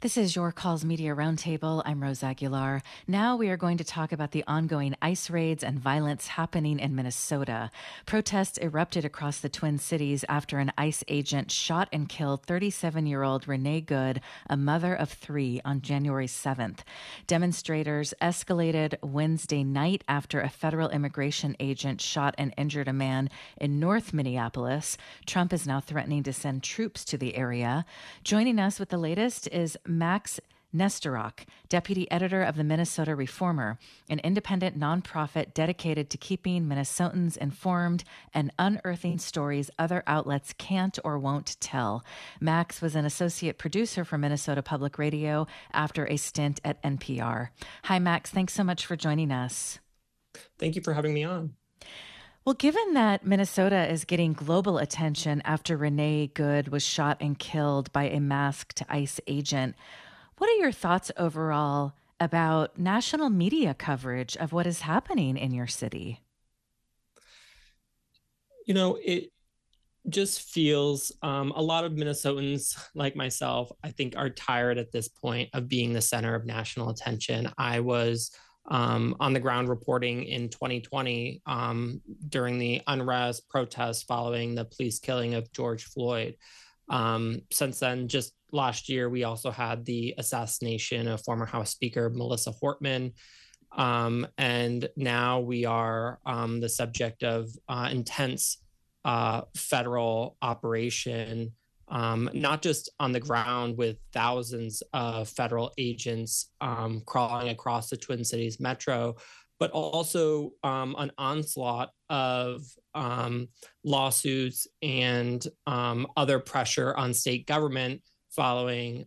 This is Your Calls Media Roundtable. I'm Rose Aguilar. Now we are going to talk about the ongoing ICE raids and violence happening in Minnesota. Protests erupted across the Twin Cities after an ICE agent shot and killed 37-year-old Renee Good, a mother of three, on January 7th. Demonstrators escalated Wednesday night after a federal immigration agent shot and injured a man in North Minneapolis. Trump is now threatening to send troops to the area. Joining us with the latest is Max Nesterock, deputy editor of the Minnesota Reformer, an independent nonprofit dedicated to keeping Minnesotans informed and unearthing stories other outlets can't or won't tell. Max was an associate producer for Minnesota Public Radio after a stint at NPR. Hi, Max. Thanks so much for joining us. Thank you for having me on. Well, given that Minnesota is getting global attention after Renee Good was shot and killed by a masked ICE agent, what are your thoughts overall about national media coverage of what is happening in your city? You know, it just feels a lot of Minnesotans like myself, I think, are tired at this point of being the center of national attention. I was on the ground reporting in 2020 during the unrest protests following the police killing of George Floyd. Since then, just last year, we also had the assassination of former House Speaker Melissa Hortman. And now we are the subject of intense federal operation, not just on the ground with thousands of federal agents crawling across the Twin Cities metro, but also an onslaught of lawsuits and other pressure on state government following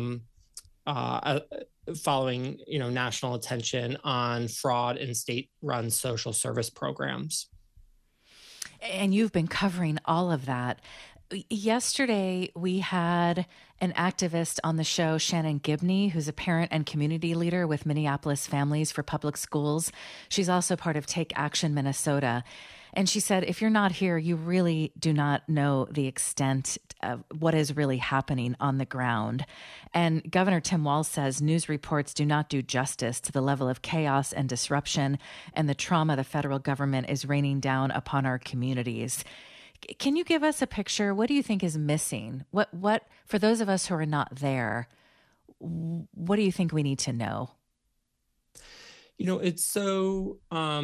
national attention on fraud in state-run social service programs. And you've been covering all of that. Yesterday, we had an activist on the show, Shannon Gibney, who's a parent and community leader with Minneapolis Families for Public Schools. She's also part of Take Action Minnesota. And she said, if you're not here, you really do not know the extent of what is really happening on the ground. And Governor Tim Walz says news reports do not do justice to the level of chaos and disruption and the trauma the federal government is raining down upon our communities. Can you give us a picture? What do you think is missing? What for those of us who are not there, what do you think we need to know? You know, it's so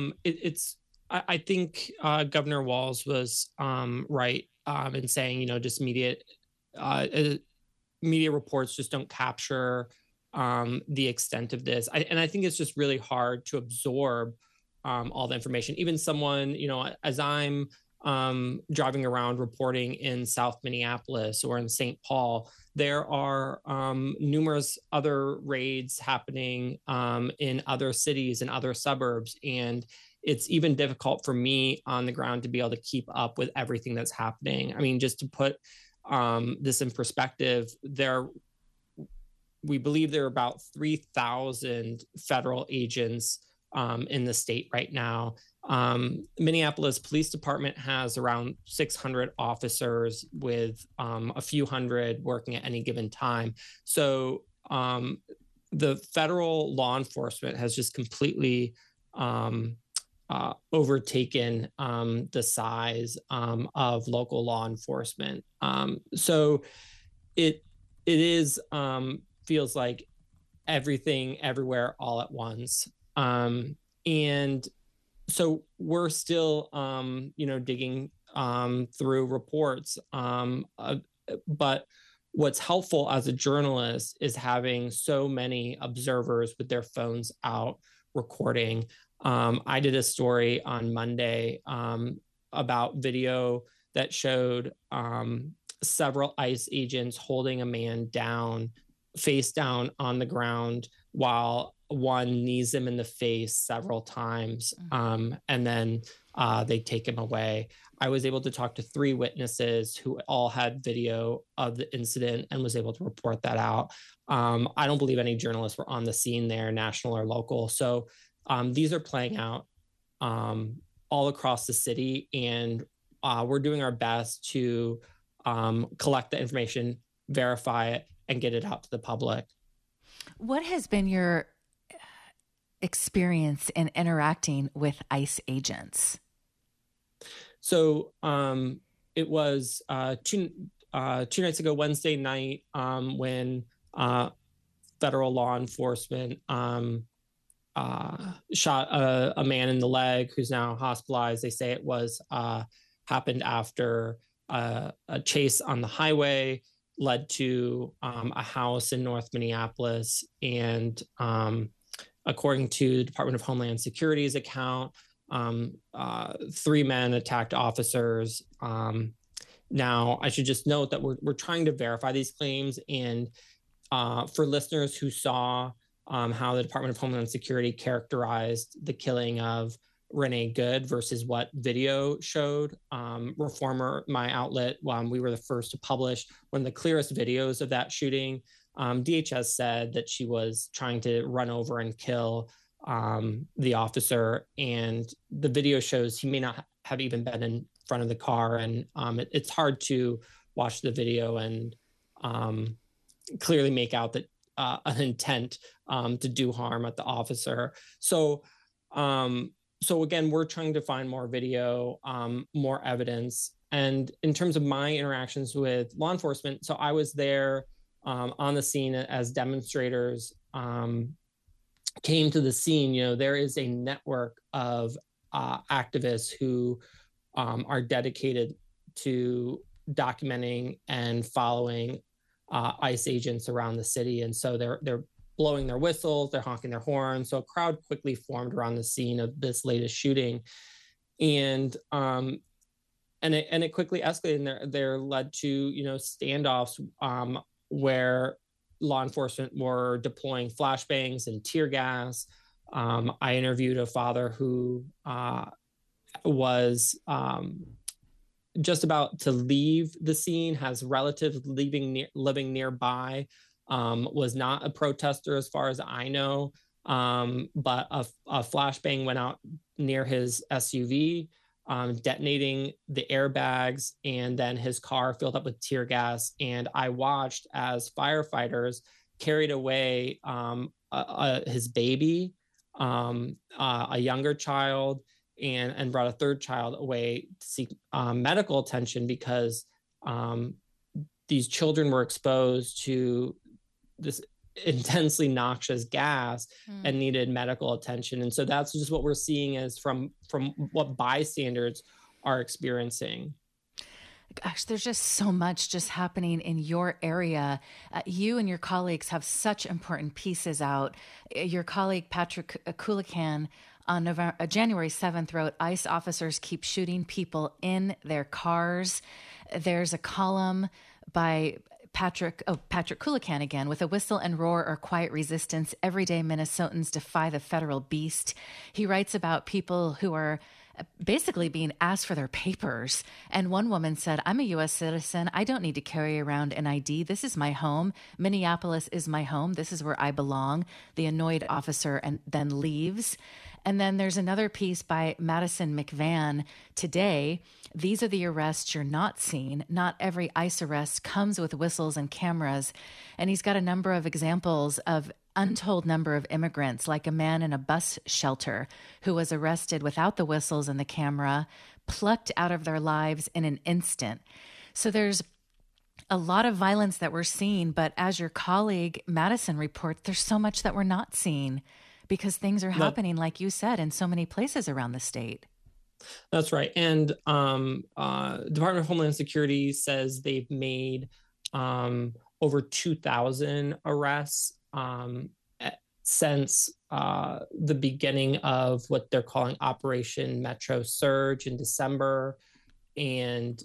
I think Governor Walz was right in saying, just media reports just don't capture the extent of this. And I think it's just really hard to absorb all the information. Even someone, as I'm driving around reporting in South Minneapolis or in St. Paul, there are numerous other raids happening in other cities and other suburbs. And it's even difficult for me on the ground to be able to keep up with everything that's happening. I mean, just to put this in perspective, we believe there are about 3,000 federal agents in the state right now. Minneapolis Police Department has around 600 officers with a few hundred working at any given time. So the federal law enforcement has just completely overtaken the size of local law enforcement. So it is feels like everything everywhere all at once. And so we're still, digging through reports. But what's helpful as a journalist is having so many observers with their phones out recording. I did a story on Monday about video that showed several ICE agents holding a man down, face down on the ground, while one knees him in the face several times, and then they take him away. I was able to talk to 3 witnesses who all had video of the incident and was able to report that out. I don't believe any journalists were on the scene there, national or local. So these are playing out all across the city, and we're doing our best to collect the information, verify it, and get it out to the public. What has been your experience in interacting with ICE agents? So it was two nights ago, Wednesday night, when federal law enforcement shot a man in the leg who's now hospitalized. They say it was happened after a chase on the highway led to a house in North Minneapolis. And according to the Department of Homeland Security's account, three men attacked officers. Now, I should just note that we're trying to verify these claims. And for listeners who saw how the Department of Homeland Security characterized the killing of Renee Good versus what video showed, Reformer, my outlet, we were the first to publish one of the clearest videos of that shooting. DHS said that she was trying to run over and kill the officer, and the video shows he may not have even been in front of the car, and it's hard to watch the video and clearly make out that an intent to do harm at the officer. So again, we're trying to find more video, more evidence. And in terms of my interactions with law enforcement, so I was there on the scene as demonstrators came to the scene. There is a network of activists who are dedicated to documenting and following ICE agents around the city. And so they're blowing their whistles, they're honking their horns. So a crowd quickly formed around the scene of this latest shooting. And it quickly escalated, and there led to, standoffs where law enforcement were deploying flashbangs and tear gas. I interviewed a father who was just about to leave the scene, has relatives living nearby, was not a protester as far as I know, but a flashbang went out near his SUV, detonating the airbags, and then his car filled up with tear gas. And I watched as firefighters carried away his baby, a younger child, and brought a third child away to seek medical attention, because these children were exposed to this intensely noxious gas and needed medical attention. And so that's just what we're seeing as from what bystanders are experiencing. Gosh, there's just so much just happening in your area. You and your colleagues have such important pieces out. Your colleague, Patrick Coolican, on January 7th wrote, ICE officers keep shooting people in their cars. There's a column by Patrick Coolican again, with a whistle and roar or quiet resistance, everyday Minnesotans defy the federal beast. He writes about people who are basically being asked for their papers. And one woman said, I'm a U.S. citizen. I don't need to carry around an ID. This is my home. Minneapolis is my home. This is where I belong. The annoyed officer and then leaves. And then there's another piece by Madison McVan today. These are the arrests you're not seeing. Not every ICE arrest comes with whistles and cameras. And he's got a number of examples of untold number of immigrants, like a man in a bus shelter who was arrested without the whistles and the camera, plucked out of their lives in an instant. So there's a lot of violence that we're seeing, but as your colleague Madison reports, there's so much that we're not seeing because things are happening, like you said, in so many places around the state. That's right. And Department of Homeland Security says they've made over 2,000 arrests since the beginning of what they're calling Operation Metro Surge in December. And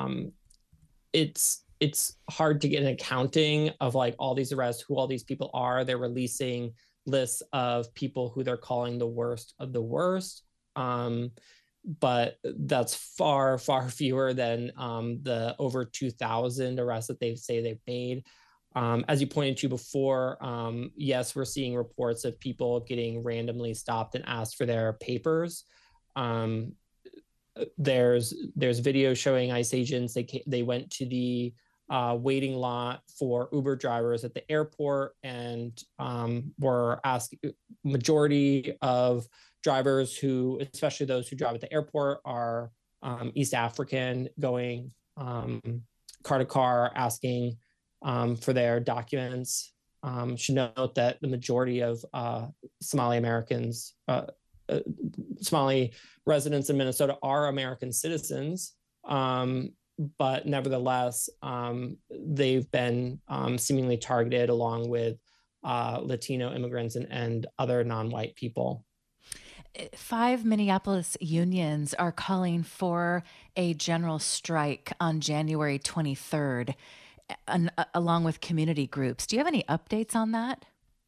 it's hard to get an accounting of like all these arrests, who all these people are. They're releasing lists of people who they're calling the worst of the worst. But that's far, far fewer than the over 2,000 arrests that they say they've made. As you pointed to before, yes, we're seeing reports of people getting randomly stopped and asked for their papers. There's video showing ICE agents. They went to the waiting lot for Uber drivers at the airport, and were asking, majority of drivers who, especially those who drive at the airport, are East African, going car to car, asking for their documents. Should note that the majority of Somali Americans, Somali residents in Minnesota, are American citizens. But nevertheless, they've been seemingly targeted along with Latino immigrants and other non-white people. 5 Minneapolis unions are calling for a general strike on January 23rd, along with community groups. Do you have any updates on that?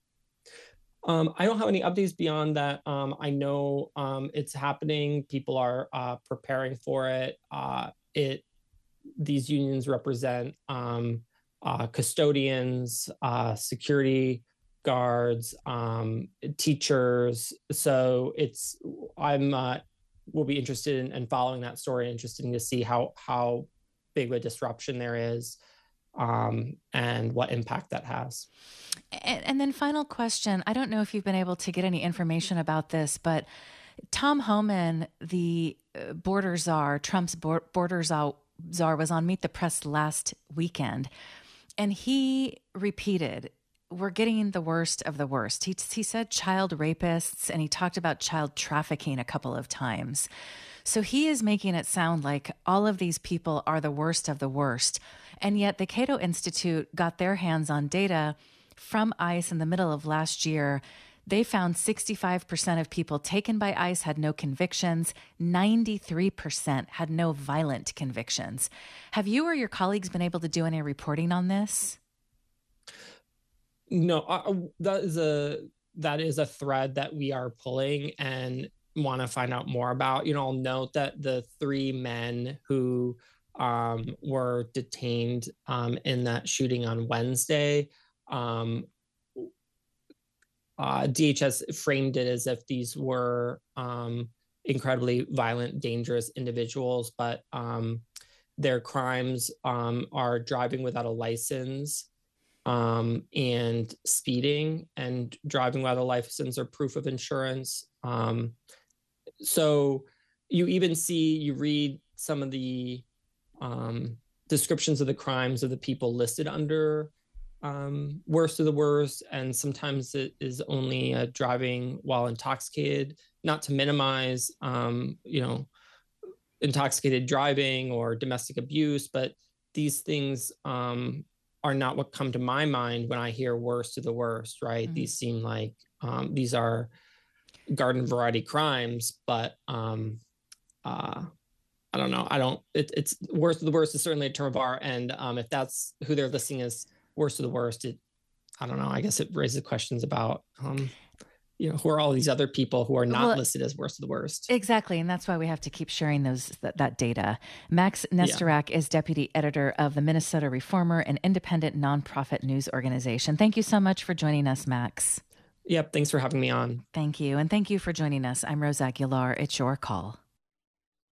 I don't have any updates beyond that. I know it's happening. People are preparing for it. These unions represent custodians, security guards, teachers. So we'll be interested in following that story, interested to see how big of a disruption there is, and what impact that has. And then final question, I don't know if you've been able to get any information about this, but Tom Homan, the border czar, Trump's border czar, was on Meet the Press last weekend, and he repeated, we're getting the worst of the worst. He said child rapists, and he talked about child trafficking a couple of times. So he is making it sound like all of these people are the worst of the worst. And yet the Cato Institute got their hands on data from ICE in the middle of last year. They found 65% of people taken by ICE had no convictions. 93% had no violent convictions. Have you or your colleagues been able to do any reporting on this? No, that is a thread that we are pulling and want to find out more about. I'll note that the 3 men who were detained in that shooting on Wednesday, DHS framed it as if these were incredibly violent, dangerous individuals, but their crimes are driving without a license, and speeding, and driving without a license or proof of insurance. So you read some of the descriptions of the crimes of the people listed under worst of the worst, and sometimes it is only driving while intoxicated, not to minimize intoxicated driving or domestic abuse, but these things are not what come to my mind when I hear worst of the worst, right? Mm-hmm. These seem like these are garden variety crimes, but I don't know. It's worst of the worst is certainly a term of art, and if that's who they're listing as worst of the worst, I don't know. I guess it raises questions about, who are all these other people who are not listed as worst of the worst? Exactly. And that's why we have to keep sharing that data. Max Nesterak is deputy editor of the Minnesota Reformer, an independent nonprofit news organization. Thank you so much for joining us, Max. Yep. Thanks for having me on. Thank you. And thank you for joining us. I'm Rose Aguilar. It's your call.